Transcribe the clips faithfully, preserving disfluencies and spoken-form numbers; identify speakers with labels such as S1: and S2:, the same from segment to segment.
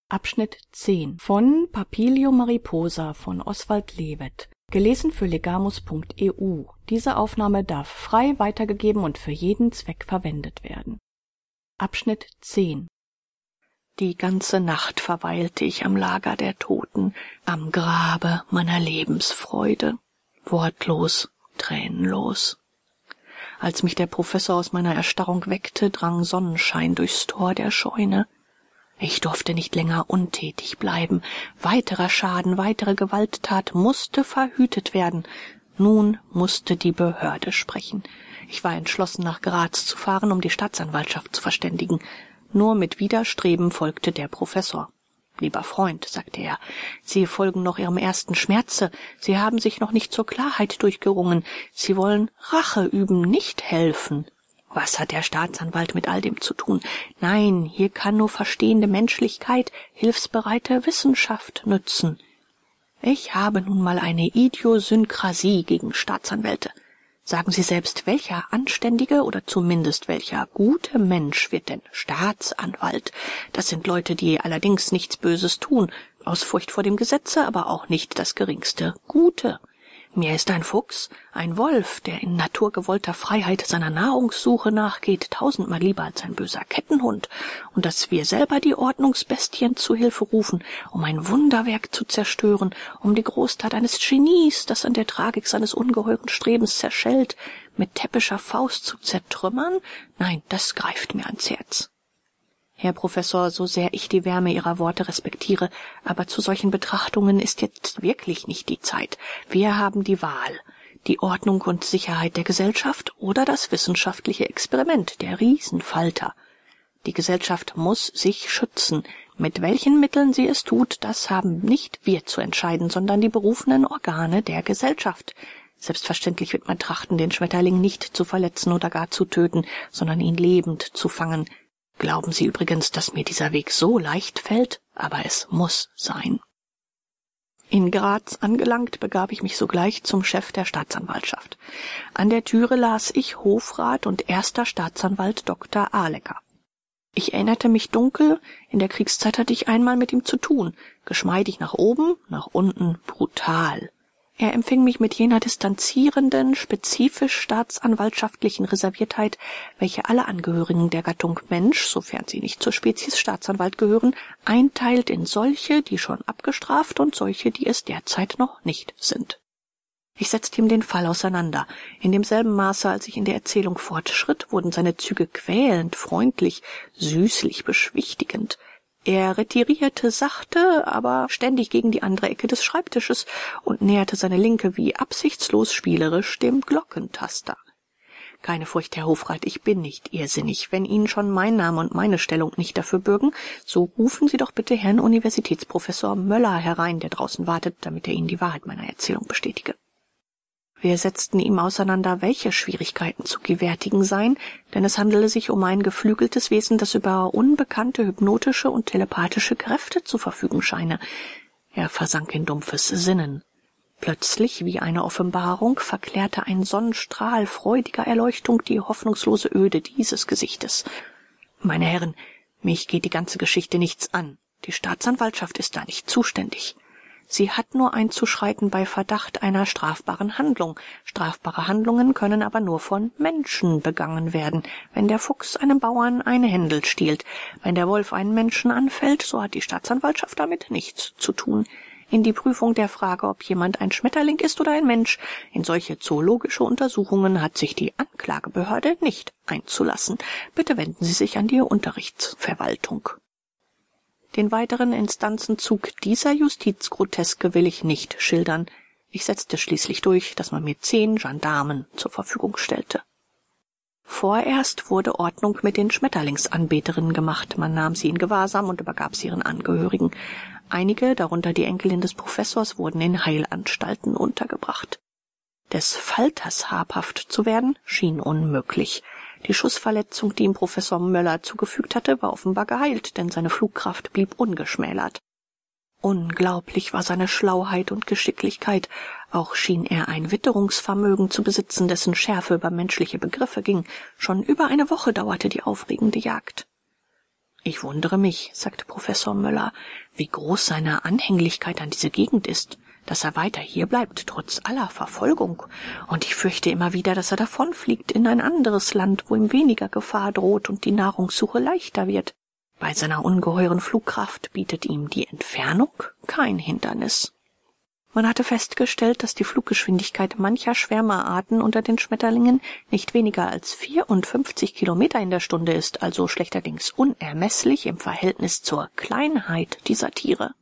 S1: Abschnitt zehn von Papilio Mariposa von Oswald Lewet. Gelesen für legamus punkt e u. Diese Aufnahme darf frei weitergegeben und für jeden Zweck verwendet werden. Abschnitt zehn. Die ganze Nacht verweilte ich am Lager der Toten, am Grabe meiner Lebensfreude, wortlos, tränenlos. Als mich der Professor aus meiner Erstarrung weckte, drang Sonnenschein durchs Tor der Scheune. Ich durfte nicht länger untätig bleiben. Weiterer Schaden, weitere Gewalttat musste verhütet werden. Nun musste die Behörde sprechen. Ich war entschlossen, nach Graz zu fahren, um die Staatsanwaltschaft zu verständigen. Nur mit Widerstreben folgte der Professor. »Lieber Freund«, sagte er, »Sie folgen noch Ihrem ersten Schmerze. Sie haben sich noch nicht zur Klarheit durchgerungen. Sie wollen Rache üben, nicht helfen.« Was hat der Staatsanwalt mit all dem zu tun? Nein, hier kann nur verstehende Menschlichkeit, hilfsbereite Wissenschaft nützen. Ich habe nun mal eine Idiosynkrasie gegen Staatsanwälte. Sagen Sie selbst, welcher anständige oder zumindest welcher gute Mensch wird denn Staatsanwalt? Das sind Leute, die allerdings nichts Böses tun, aus Furcht vor dem Gesetze, aber auch nicht das geringste Gute. Mir ist ein Fuchs, ein Wolf, der in naturgewollter Freiheit seiner Nahrungssuche nachgeht, tausendmal lieber als ein böser Kettenhund. Und dass wir selber die Ordnungsbestien zu Hilfe rufen, um ein Wunderwerk zu zerstören, um die Großtat eines Genies, das an der Tragik seines ungeheuren Strebens zerschellt, mit täppischer Faust zu zertrümmern? Nein, das greift mir ans Herz. Herr Professor, so sehr ich die Wärme Ihrer Worte respektiere, aber zu solchen Betrachtungen ist jetzt wirklich nicht die Zeit. Wir haben die Wahl. Die Ordnung und Sicherheit der Gesellschaft oder das wissenschaftliche Experiment, der Riesenfalter. Die Gesellschaft muss sich schützen. Mit welchen Mitteln sie es tut, das haben nicht wir zu entscheiden, sondern die berufenen Organe der Gesellschaft. Selbstverständlich wird man trachten, den Schmetterling nicht zu verletzen oder gar zu töten, sondern ihn lebend zu fangen. Glauben Sie übrigens, dass mir dieser Weg so leicht fällt? Aber es muss sein. In Graz angelangt, begab ich mich sogleich zum Chef der Staatsanwaltschaft. An der Türe las ich Hofrat und erster Staatsanwalt Doktor Ahlecker. Ich erinnerte mich dunkel, in der Kriegszeit hatte ich einmal mit ihm zu tun, geschmeidig nach oben, nach unten brutal. Er empfing mich mit jener distanzierenden, spezifisch staatsanwaltschaftlichen Reserviertheit, welche alle Angehörigen der Gattung Mensch, sofern sie nicht zur Spezies Staatsanwalt gehören, einteilt in solche, die schon abgestraft und solche, die es derzeit noch nicht sind. Ich setzte ihm den Fall auseinander. In demselben Maße, als ich in der Erzählung fortschritt, wurden seine Züge quälend freundlich, süßlich beschwichtigend. Er retirierte sachte, aber ständig gegen die andere Ecke des Schreibtisches und näherte seine Linke wie absichtslos spielerisch dem Glockentaster. Keine Furcht, Herr Hofrat, ich bin nicht irrsinnig. Wenn Ihnen schon mein Name und meine Stellung nicht dafür bürgen, so rufen Sie doch bitte Herrn Universitätsprofessor Möller herein, der draußen wartet, damit er Ihnen die Wahrheit meiner Erzählung bestätige. Wir setzten ihm auseinander, welche Schwierigkeiten zu gewärtigen seien, denn es handele sich um ein geflügeltes Wesen, das über unbekannte hypnotische und telepathische Kräfte zu verfügen scheine. Er versank in dumpfes Sinnen. Plötzlich, wie eine Offenbarung, verklärte ein Sonnenstrahl freudiger Erleuchtung die hoffnungslose Öde dieses Gesichtes. Meine Herren, mich geht die ganze Geschichte nichts an. Die Staatsanwaltschaft ist da nicht zuständig. Sie hat nur einzuschreiten bei Verdacht einer strafbaren Handlung. Strafbare Handlungen können aber nur von Menschen begangen werden. Wenn der Fuchs einem Bauern eine Händel stiehlt, wenn der Wolf einen Menschen anfällt, so hat die Staatsanwaltschaft damit nichts zu tun. In die Prüfung der Frage, ob jemand ein Schmetterling ist oder ein Mensch, in solche zoologische Untersuchungen hat sich die Anklagebehörde nicht einzulassen. Bitte wenden Sie sich an die Unterrichtsverwaltung. Den weiteren Instanzenzug dieser Justizgroteske will ich nicht schildern. Ich setzte schließlich durch, dass man mir zehn Gendarmen zur Verfügung stellte. Vorerst wurde Ordnung mit den Schmetterlingsanbeterinnen gemacht. Man nahm sie in Gewahrsam und übergab sie ihren Angehörigen. Einige, darunter die Enkelin des Professors, wurden in Heilanstalten untergebracht. Des Falters habhaft zu werden, schien unmöglich. Die Schussverletzung, die ihm Professor Möller zugefügt hatte, war offenbar geheilt, denn seine Flugkraft blieb ungeschmälert. Unglaublich war seine Schlauheit und Geschicklichkeit. Auch schien er ein Witterungsvermögen zu besitzen, dessen Schärfe über menschliche Begriffe ging. Schon über eine Woche dauerte die aufregende Jagd.
S2: »Ich wundere mich«, sagte Professor Möller, »wie groß seine Anhänglichkeit an diese Gegend ist, dass er weiter hier bleibt, trotz aller Verfolgung. Und ich fürchte immer wieder, dass er davonfliegt in ein anderes Land, wo ihm weniger Gefahr droht und die Nahrungssuche leichter wird. Bei seiner ungeheuren Flugkraft bietet ihm die Entfernung kein Hindernis.« Man hatte festgestellt, dass die Fluggeschwindigkeit mancher Schwärmerarten unter den Schmetterlingen nicht weniger als vierundfünfzig Kilometer in der Stunde ist, also schlechterdings unermesslich im Verhältnis zur Kleinheit dieser Tiere.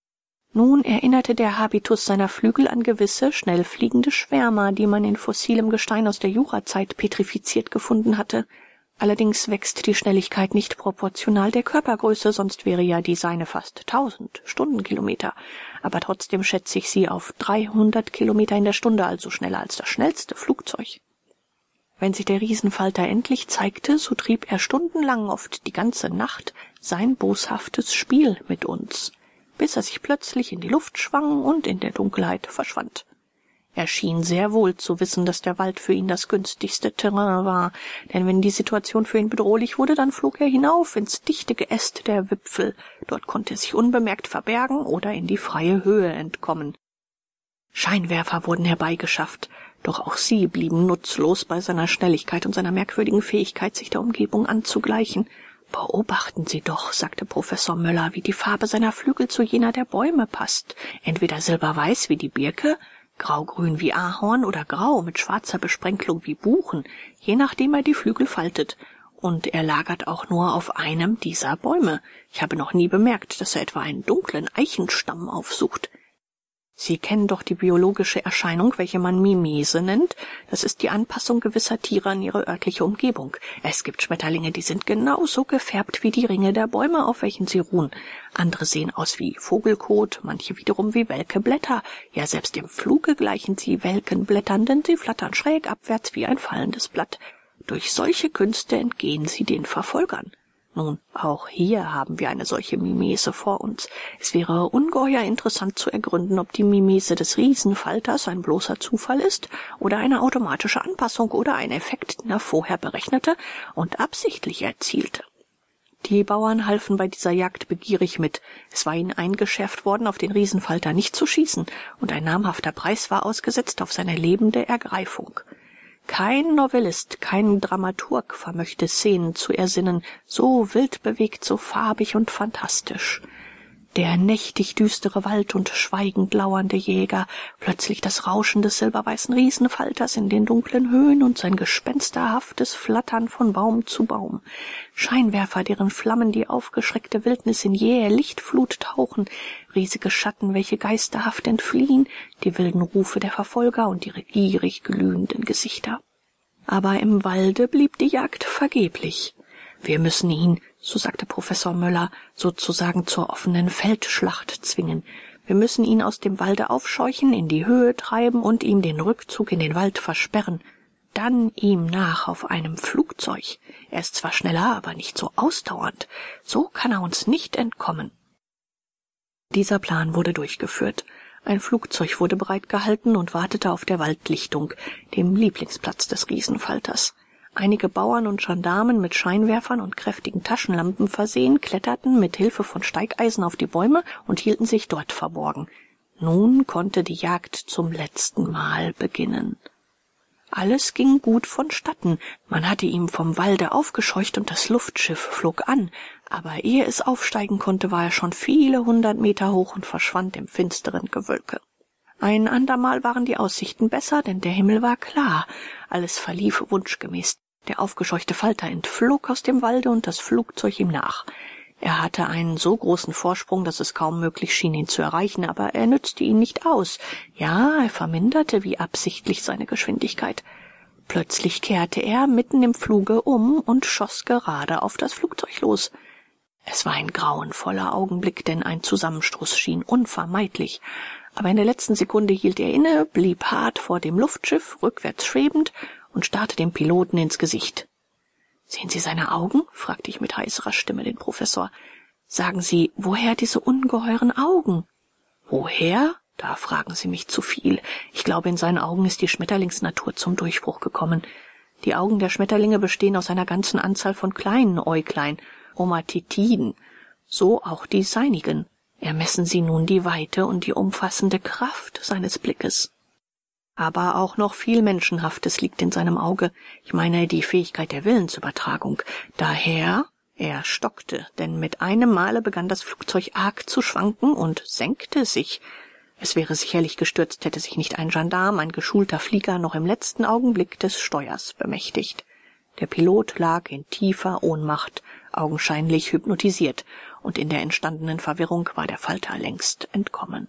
S2: Nun erinnerte der Habitus seiner Flügel an gewisse schnell fliegende Schwärmer, die man in fossilem Gestein aus der Jurazeit petrifiziert gefunden hatte. Allerdings wächst die Schnelligkeit nicht proportional der Körpergröße, sonst wäre ja die seine fast tausend Stundenkilometer. Aber trotzdem schätze ich sie auf dreihundert Kilometer in der Stunde, also schneller als das schnellste Flugzeug. Wenn sich der Riesenfalter endlich zeigte, so trieb er stundenlang, oft die ganze Nacht, sein boshaftes Spiel mit uns, bis er sich plötzlich in die Luft schwang und in der Dunkelheit verschwand. Er schien sehr wohl zu wissen, dass der Wald für ihn das günstigste Terrain war, denn wenn die Situation für ihn bedrohlich wurde, dann flog er hinauf ins dichte Geäst der Wipfel. Dort konnte er sich unbemerkt verbergen oder in die freie Höhe entkommen. Scheinwerfer wurden herbeigeschafft, doch auch sie blieben nutzlos bei seiner Schnelligkeit und seiner merkwürdigen Fähigkeit, sich der Umgebung anzugleichen. »Beobachten Sie doch«, sagte Professor Möller, »wie die Farbe seiner Flügel zu jener der Bäume passt. Entweder silberweiß wie die Birke, graugrün wie Ahorn oder grau mit schwarzer Besprenkelung wie Buchen, je nachdem er die Flügel faltet. Und er lagert auch nur auf einem dieser Bäume. Ich habe noch nie bemerkt, dass er etwa einen dunklen Eichenstamm aufsucht. Sie kennen doch die biologische Erscheinung, welche man Mimese nennt. Das ist die Anpassung gewisser Tiere an ihre örtliche Umgebung. Es gibt Schmetterlinge, die sind genauso gefärbt wie die Ringe der Bäume, auf welchen sie ruhen. Andere sehen aus wie Vogelkot, manche wiederum wie welke Blätter. Ja, selbst im Fluge gleichen sie welken Blättern, denn sie flattern schräg abwärts wie ein fallendes Blatt. Durch solche Künste entgehen sie den Verfolgern. Nun, auch hier haben wir eine solche Mimese vor uns. Es wäre ungeheuer interessant zu ergründen, ob die Mimese des Riesenfalters ein bloßer Zufall ist oder eine automatische Anpassung oder ein Effekt, den er vorher berechnete und absichtlich erzielte. Die Bauern halfen bei dieser Jagd begierig mit. Es war ihnen eingeschärft worden, auf den Riesenfalter nicht zu schießen, und ein namhafter Preis war ausgesetzt auf seine lebende Ergreifung. Kein Novellist, kein Dramaturg vermöchte Szenen zu ersinnen, so wildbewegt, so farbig und fantastisch. Der nächtig düstere Wald und schweigend lauernde Jäger, plötzlich das Rauschen des silberweißen Riesenfalters in den dunklen Höhen und sein gespensterhaftes Flattern von Baum zu Baum. Scheinwerfer, deren Flammen die aufgeschreckte Wildnis in jähe Lichtflut tauchen, riesige Schatten, welche geisterhaft entfliehen, die wilden Rufe der Verfolger und ihre gierig glühenden Gesichter. Aber im Walde blieb die Jagd vergeblich. Wir müssen ihn, so sagte Professor Möller, sozusagen zur offenen Feldschlacht zwingen. Wir müssen ihn aus dem Walde aufscheuchen, in die Höhe treiben und ihm den Rückzug in den Wald versperren. Dann ihm nach auf einem Flugzeug. Er ist zwar schneller, aber nicht so ausdauernd. So kann er uns nicht entkommen. Dieser Plan wurde durchgeführt. Ein Flugzeug wurde bereitgehalten und wartete auf der Waldlichtung, dem Lieblingsplatz des Riesenfalters. Einige Bauern und Gendarmen mit Scheinwerfern und kräftigen Taschenlampen versehen, kletterten mit Hilfe von Steigeisen auf die Bäume und hielten sich dort verborgen. Nun konnte die Jagd zum letzten Mal beginnen. Alles ging gut vonstatten. Man hatte ihn vom Walde aufgescheucht und das Luftschiff flog an. Aber ehe es aufsteigen konnte, war er schon viele hundert Meter hoch und verschwand im finsteren Gewölke. Ein andermal waren die Aussichten besser, denn der Himmel war klar. Alles verlief wunschgemäß. Der aufgescheuchte Falter entflog aus dem Walde und das Flugzeug ihm nach. Er hatte einen so großen Vorsprung, dass es kaum möglich schien, ihn zu erreichen, aber er nützte ihn nicht aus. Ja, er verminderte wie absichtlich seine Geschwindigkeit. Plötzlich kehrte er mitten im Fluge um und schoss gerade auf das Flugzeug los. Es war ein grauenvoller Augenblick, denn ein Zusammenstoß schien unvermeidlich. Aber in der letzten Sekunde hielt er inne, blieb hart vor dem Luftschiff, rückwärts schwebend, und starrte dem Piloten ins Gesicht. »Sehen Sie seine Augen?« fragte ich mit heiserer Stimme den Professor. »Sagen Sie, woher diese ungeheuren Augen?« »Woher? Da fragen Sie mich zu viel. Ich glaube, in seinen Augen ist die Schmetterlingsnatur zum Durchbruch gekommen. Die Augen der Schmetterlinge bestehen aus einer ganzen Anzahl von kleinen Äuglein, Chromatitiden, so auch die seinigen. Ermessen Sie nun die Weite und die umfassende Kraft seines Blickes. Aber auch noch viel Menschenhaftes liegt in seinem Auge. Ich meine die Fähigkeit der Willensübertragung. Daher, er stockte, denn mit einem Male begann das Flugzeug arg zu schwanken und senkte sich. Es wäre sicherlich gestürzt, hätte sich nicht ein Gendarm, ein geschulter Flieger, noch im letzten Augenblick des Steuers bemächtigt. Der Pilot lag in tiefer Ohnmacht, augenscheinlich hypnotisiert, und in der entstandenen Verwirrung war der Falter längst entkommen.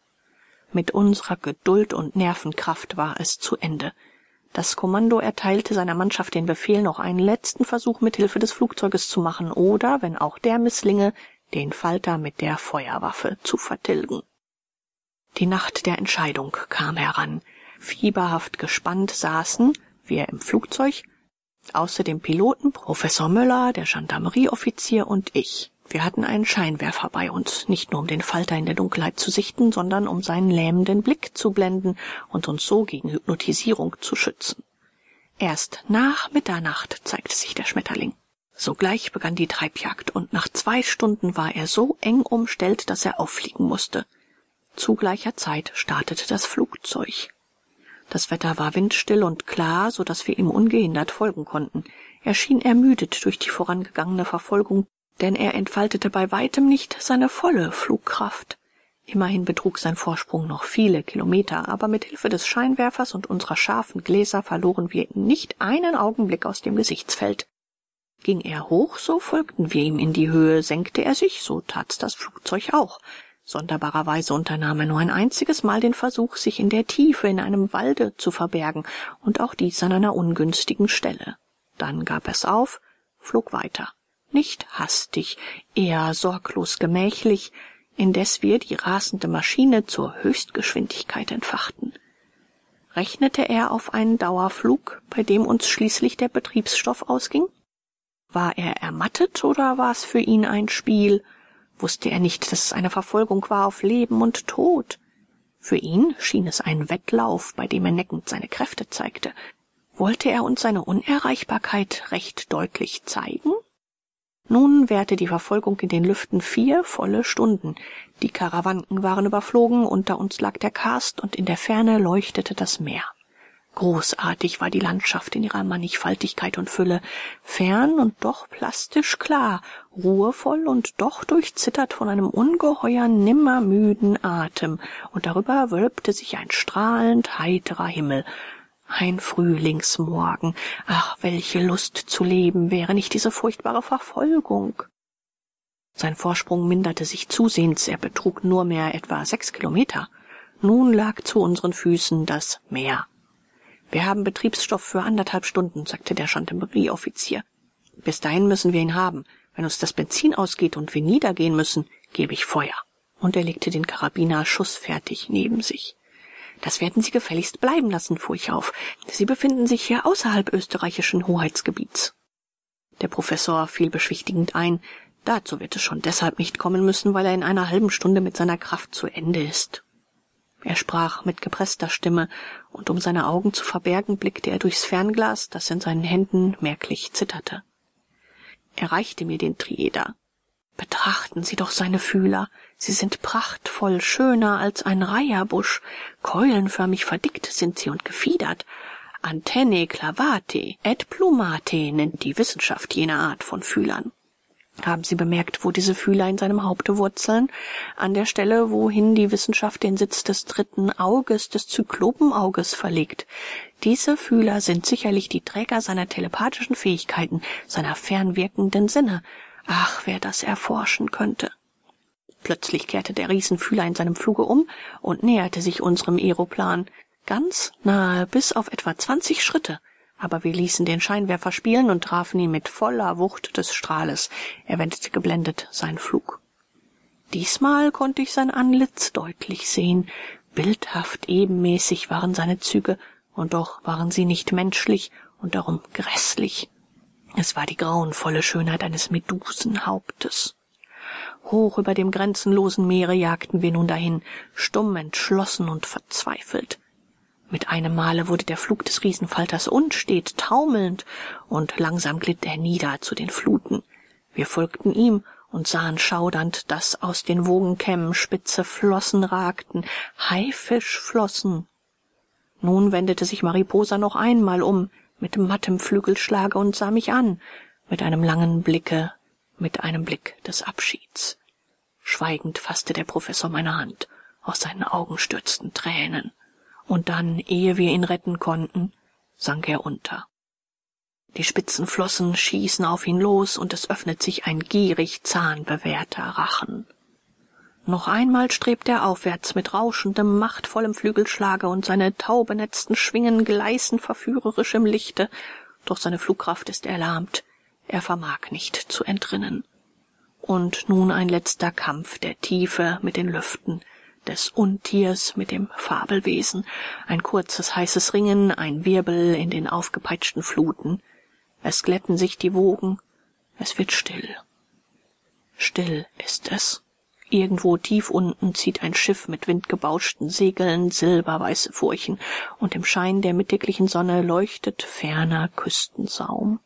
S2: Mit unserer Geduld und Nervenkraft war es zu Ende. Das Kommando erteilte seiner Mannschaft den Befehl, noch einen letzten Versuch mit Hilfe des Flugzeuges zu machen oder, wenn auch der misslinge, den Falter mit der Feuerwaffe zu vertilgen. Die Nacht der Entscheidung kam heran. Fieberhaft gespannt saßen wir im Flugzeug, außer dem Piloten, Professor Möller, der Gendarmerieoffizier und ich. Wir hatten einen Scheinwerfer bei uns, nicht nur um den Falter in der Dunkelheit zu sichten, sondern um seinen lähmenden Blick zu blenden und uns so gegen Hypnotisierung zu schützen. Erst nach Mitternacht zeigte sich der Schmetterling. Sogleich begann die Treibjagd, und nach zwei Stunden war er so eng umstellt, dass er auffliegen musste. Zu gleicher Zeit startete das Flugzeug. Das Wetter war windstill und klar, so dass wir ihm ungehindert folgen konnten. Er schien ermüdet durch die vorangegangene Verfolgung, denn er entfaltete bei weitem nicht seine volle Flugkraft. Immerhin betrug sein Vorsprung noch viele Kilometer, aber mit Hilfe des Scheinwerfers und unserer scharfen Gläser verloren wir ihn nicht einen Augenblick aus dem Gesichtsfeld. Ging er hoch, so folgten wir ihm in die Höhe, senkte er sich, so tat's das Flugzeug auch. Sonderbarerweise unternahm er nur ein einziges Mal den Versuch, sich in der Tiefe in einem Walde zu verbergen, und auch dies an einer ungünstigen Stelle. Dann gab er's auf, flog weiter. Nicht hastig, eher sorglos gemächlich, indes wir die rasende Maschine zur Höchstgeschwindigkeit entfachten. Rechnete er auf einen Dauerflug, bei dem uns schließlich der Betriebsstoff ausging? War er ermattet oder war es für ihn ein Spiel? Wusste er nicht, dass es eine Verfolgung war auf Leben und Tod? Für ihn schien es ein Wettlauf, bei dem er neckend seine Kräfte zeigte. Wollte er uns seine Unerreichbarkeit recht deutlich zeigen? Nun währte die Verfolgung in den Lüften vier volle Stunden. Die Karawanken waren überflogen, unter uns lag der Karst und in der Ferne leuchtete das Meer. Großartig war die Landschaft in ihrer Mannigfaltigkeit und Fülle, fern und doch plastisch klar, ruhevoll und doch durchzittert von einem ungeheuern, nimmermüden Atem, und darüber wölbte sich ein strahlend heiterer Himmel. Ein Frühlingsmorgen. Ach, welche Lust zu leben wäre nicht diese furchtbare Verfolgung. Sein Vorsprung minderte sich zusehends, er betrug nur mehr etwa sechs Kilometer. Nun lag zu unseren Füßen das Meer. Wir haben Betriebsstoff für anderthalb Stunden, sagte der Gendarmerieoffizier. Bis dahin müssen wir ihn haben. Wenn uns das Benzin ausgeht und wir niedergehen müssen, gebe ich Feuer. Und er legte den Karabiner schussfertig neben sich. Das werden Sie gefälligst bleiben lassen, fuhr ich auf. Sie befinden sich hier außerhalb österreichischen Hoheitsgebiets. Der Professor fiel beschwichtigend ein. Dazu wird es schon deshalb nicht kommen müssen, weil er in einer halben Stunde mit seiner Kraft zu Ende ist. Er sprach mit gepresster Stimme, und um seine Augen zu verbergen, blickte er durchs Fernglas, das in seinen Händen merklich zitterte. Er reichte mir den Trieder. Betrachten Sie doch seine Fühler. Sie sind prachtvoll, schöner als ein Reiherbusch. Keulenförmig verdickt sind sie und gefiedert. Antennae clavate et plumate nennt die Wissenschaft jene Art von Fühlern. Haben Sie bemerkt, wo diese Fühler in seinem Haupte wurzeln? An der Stelle, wohin die Wissenschaft den Sitz des dritten Auges, des Zyklopenauges, verlegt. Diese Fühler sind sicherlich die Träger seiner telepathischen Fähigkeiten, seiner fernwirkenden Sinne. Ach, wer das erforschen könnte. Plötzlich kehrte der Riesenfühler in seinem Fluge um und näherte sich unserem Aeroplan. Ganz nahe, bis auf etwa zwanzig Schritte. Aber wir ließen den Scheinwerfer spielen und trafen ihn mit voller Wucht des Strahles. Er wendete geblendet seinen Flug. Diesmal konnte ich sein Antlitz deutlich sehen. Bildhaft ebenmäßig waren seine Züge, und doch waren sie nicht menschlich und darum grässlich. Es war die grauenvolle Schönheit eines Medusenhauptes. Hoch über dem grenzenlosen Meere jagten wir nun dahin, stumm, entschlossen und verzweifelt. Mit einem Male wurde der Flug des Riesenfalters unstet, taumelnd, und langsam glitt er nieder zu den Fluten. Wir folgten ihm und sahen schaudernd, dass aus den Wogenkämmen spitze Flossen ragten, Haifischflossen. Nun wendete sich Mariposa noch einmal um, mit mattem Flügelschlage, und sah mich an, mit einem langen Blicke, mit einem Blick des Abschieds. Schweigend fasste der Professor meine Hand, aus seinen Augen stürzten Tränen, und dann, ehe wir ihn retten konnten, sank er unter. Die spitzen Flossen schießen auf ihn los, und es öffnet sich ein gierig zahnbewehrter Rachen. Noch einmal strebt er aufwärts mit rauschendem, machtvollem Flügelschlage, und seine taubenetzten Schwingen gleißen verführerisch im Lichte, doch seine Flugkraft ist erlahmt, er vermag nicht zu entrinnen. Und nun ein letzter Kampf der Tiefe mit den Lüften, des Untiers mit dem Fabelwesen, ein kurzes, heißes Ringen, ein Wirbel in den aufgepeitschten Fluten. Es glätten sich die Wogen, es wird still. Still ist es. Irgendwo tief unten zieht ein Schiff mit windgebauschten Segeln silberweiße Furchen, und im Schein der mittäglichen Sonne leuchtet ferner Küstensaum.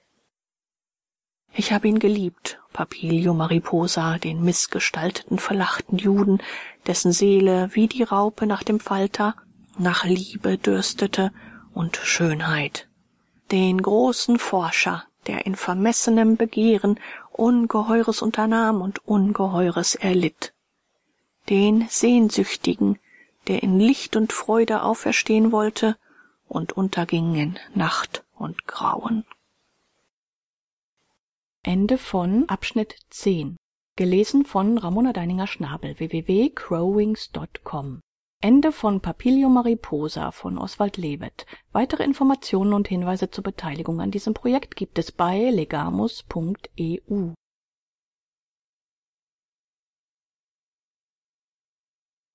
S2: Ich habe ihn geliebt, Papilio Mariposa, den missgestalteten, verlachten Juden, dessen Seele wie die Raupe nach dem Falter nach Liebe dürstete und Schönheit. Den großen Forscher, der in vermessenem Begehren Ungeheures unternahm und Ungeheures erlitt. Den Sehnsüchtigen, der in Licht und Freude auferstehen wollte und unterging in Nacht und Grauen.
S1: Ende von Abschnitt zehn. Gelesen von Ramona Deininger-Schnabel, w w w punkt crowwings punkt com. Ende von Papilio Mariposa von Oswald Lewet. Weitere Informationen und Hinweise zur Beteiligung an diesem Projekt gibt es bei legamus punkt e u.